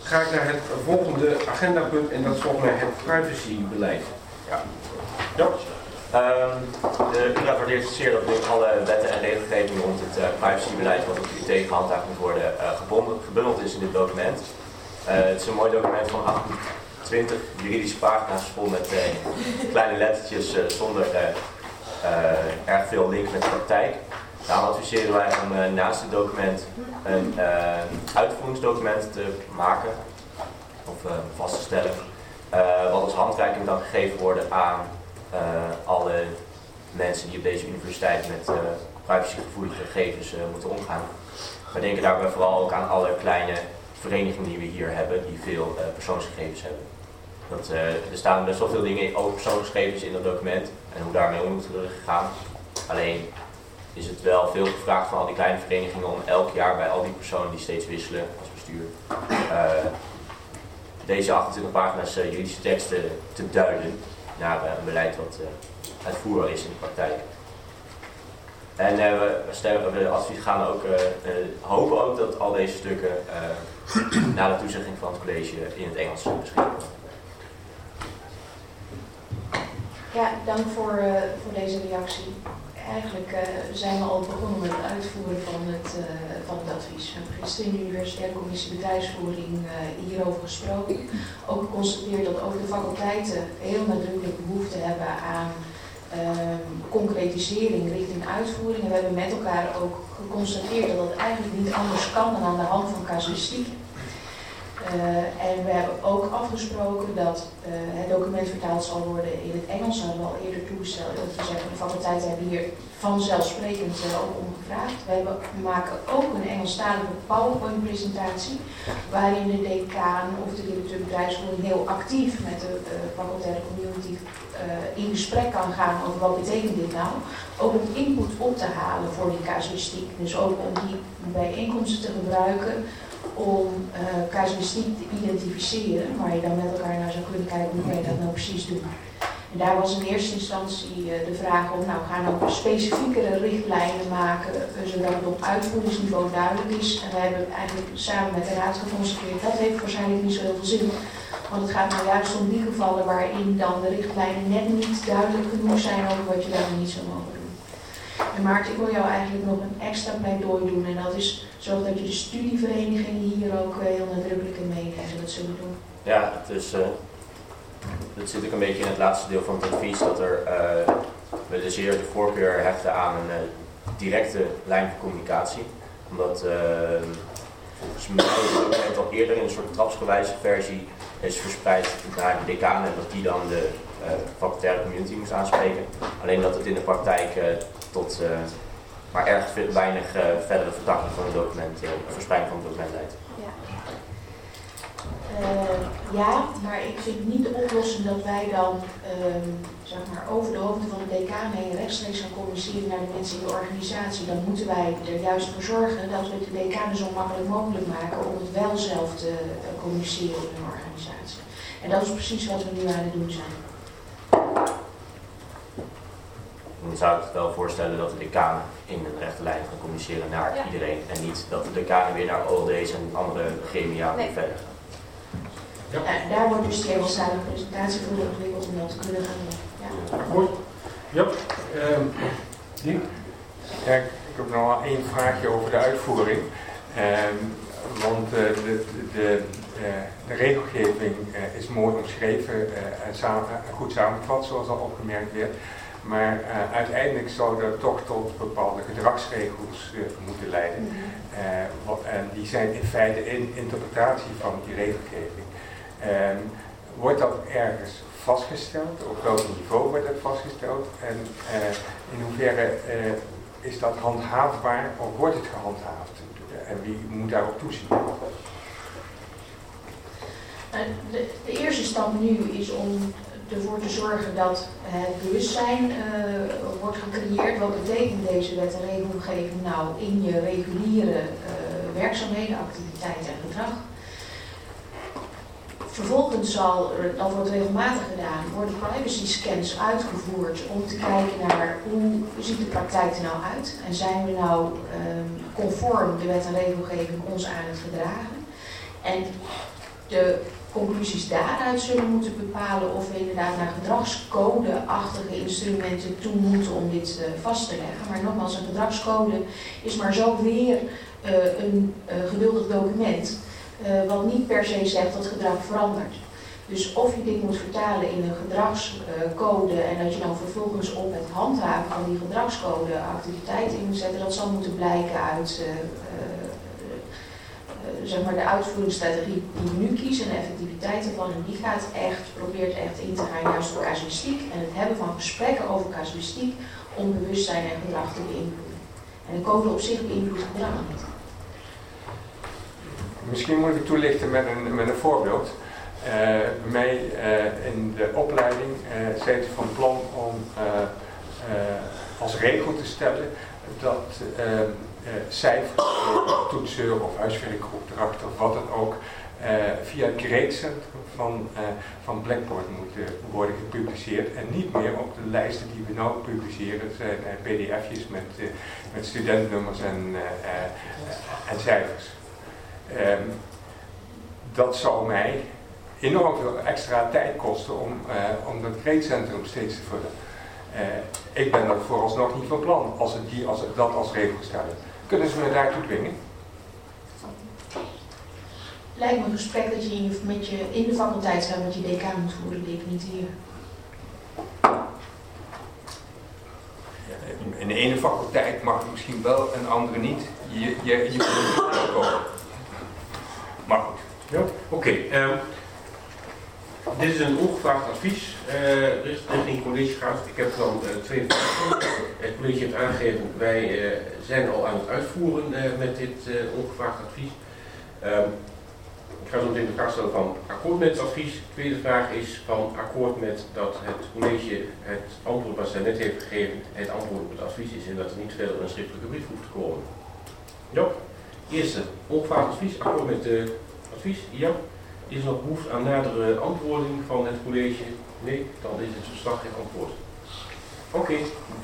ga ik naar het volgende agendapunt en dat is volgens mij het privacybeleid. Ja. De URAD waardeert zeer dat nu alle wetten en regelgeving rond het privacybeleid wat op de IT gehandhaafd moet worden gebundeld is in dit document. Het is een mooi document van 28 juridische pagina's vol met kleine lettertjes zonder erg veel link met de praktijk. Daarom adviseren wij om naast het document een uitvoeringsdocument te maken of vast te stellen wat als handreiking kan gegeven worden aan alle mensen die op deze universiteit met privacygevoelige gegevens moeten omgaan. We denken daarbij vooral ook aan alle kleine verenigingen die we hier hebben, die veel persoonsgegevens hebben. Er staan best wel veel dingen over persoonsgegevens in dat document en hoe daarmee om moet worden gegaan. Alleen is het wel veel gevraagd van al die kleine verenigingen om elk jaar bij al die personen die steeds wisselen als bestuur deze 28 pagina's juridische teksten te duiden naar een beleid wat uitvoerbaar is in de praktijk. En hopen ook dat al deze stukken na de toezegging van het college in het Engels beschikbaar worden. Ja, dank voor deze reactie. Eigenlijk zijn we al begonnen met het uitvoeren van het advies. We hebben gisteren in de Universitaire Commissie Bedrijfsvoering hierover gesproken. Ook geconstateerd dat ook de faculteiten heel nadrukkelijk behoefte hebben aan concretisering richting uitvoering. En we hebben met elkaar ook geconstateerd dat dat eigenlijk niet anders kan dan aan de hand van casuïstiek. En we hebben ook afgesproken dat het document vertaald zal worden in het Engels. Dat hebben we al eerder toegesteld. Dat we zeggen, de faculteiten hebben hier vanzelfsprekend ook om gevraagd. We maken ook een Engelstalige PowerPoint-presentatie, waarin de decaan of de directeur bedrijfsvoering heel actief met de facultaire community in gesprek kan gaan over wat betekent dit nou. Ook om input op te halen voor die casuïstiek. Dus ook om die bijeenkomsten te gebruiken om casuïstiek te identificeren, waar je dan met elkaar naar zou kunnen kijken hoe kan je dat nou precies doen. En daar was in eerste instantie de vraag om, nou gaan we ook specifiekere richtlijnen maken, zodat het op uitvoeringsniveau duidelijk is. En we hebben eigenlijk samen met de raad geconstateerd, dat heeft waarschijnlijk niet zo heel veel zin. Want het gaat nou juist om die gevallen waarin dan de richtlijnen net niet duidelijk genoeg zijn over wat je daar niet zou mogen doen. En Maarten, ik wil jou eigenlijk nog een extra pleidooi doen en dat is zorg dat je de studieverenigingen hier ook heel nadrukkelijk in meeneemt dat zullen doen. Ja, dat zit ook een beetje in het laatste deel van het advies dat we dus zeer de voorkeur hechten aan een directe lijn van communicatie. Omdat volgens mij het al eerder in een soort trapsgewijze versie is verspreid naar de decanen en dat die dan de facultaire community moest aanspreken. Alleen dat het in de praktijk tot maar erg weinig verdere vertakking van het document, verspreiding van het document leidt. Ja. Ja, maar ik vind niet de oplossing dat wij dan zeg maar over de hoofden van de decaan heen rechtstreeks gaan communiceren naar de mensen in de organisatie. Dan moeten wij er juist voor zorgen dat we de decaan zo makkelijk mogelijk maken om het wel zelf te communiceren in een organisatie. En dat is precies wat we nu aan het doen zijn. Dan zou ik het wel voorstellen dat de decanen in een rechte lijn gaan communiceren naar iedereen. En niet dat de decanen weer naar OLD's en andere gremia verder gaan. Ja. Daar wordt dus die Engelstalige presentatie voor ontwikkeld om dat te kunnen gaan doen. Ja. Goed. Ja. Ja, ik heb nog wel één vraagje over de uitvoering. Want de regelgeving is mooi omschreven en goed samengevat, zoals al opgemerkt werd. Maar uiteindelijk zou dat toch tot bepaalde gedragsregels moeten leiden. En die zijn in feite in interpretatie van die regelgeving. Wordt dat ergens vastgesteld? Op welk niveau wordt dat vastgesteld? En in hoeverre is dat handhaafbaar of wordt het gehandhaafd? En wie moet daarop toezien? De eerste stap nu is om ervoor te zorgen dat het bewustzijn wordt gecreëerd. Wat betekent deze wet en regelgeving nou in je reguliere werkzaamheden, activiteiten en gedrag? Vervolgens dat wordt regelmatig gedaan, worden privacy scans uitgevoerd om te kijken naar hoe ziet de praktijk er nou uit en zijn we nou conform de wet en regelgeving ons aan het gedragen. En de conclusies daaruit zullen moeten bepalen of we inderdaad naar gedragscode-achtige instrumenten toe moeten om dit vast te leggen. Maar nogmaals, een gedragscode is maar zo weer een geduldig document, wat niet per se zegt dat gedrag verandert. Dus of je dit moet vertalen in een gedragscode en dat je dan vervolgens op het handhaven van die gedragscode activiteiten in moet zetten, dat zal moeten blijken uit zeg maar de uitvoeringsstrategie die we nu kiezen en de effectiviteit ervan. En die probeert echt in te gaan juist op casuïstiek en het hebben van gesprekken over casuïstiek om bewustzijn en gedrag te beïnvloeden. En de code op zich beïnvloedt gedrag niet. Misschien moet ik toelichten met een voorbeeld. Bij mij in de opleiding zijn ze van plan om als regel te stellen dat cijfers, toetsen of huiswerkopdrachten of wat dan ook via het grade-centrum van Blackboard moeten worden gepubliceerd en niet meer op de lijsten die we nou publiceren. Het zijn pdf'jes met studentnummers en cijfers. Dat zou mij enorm veel extra tijd kosten om dat grade-centrum steeds te vullen. Ik ben dat vooralsnog niet van plan als ik dat als regel stellen. Kunnen ze me daartoe dwingen? Lijkt me een gesprek dat je in de faculteitsraad met je decaan moet voeren, definitief. In de ene faculteit mag het misschien wel en de andere niet. Je moet er niet komen. Maar goed. Ja, oké. Dit is een ongevraagd advies richting collegegraad. Ik heb dan twee vragen. Het college heeft aangegeven, wij zijn al aan het uitvoeren met dit ongevraagd advies. Ik ga zo meteen de vraag stellen van akkoord met het advies. De tweede vraag is van akkoord met dat het college het antwoord wat zij net heeft gegeven, het antwoord op het advies is en dat er niet verder een schriftelijke brief hoeft te komen. Ja. Eerste, ongevraagd advies, akkoord met het advies. Ja. Is er nog behoefte aan nadere antwoording van het college? Nee, dan is het verslag geen antwoord. Oké,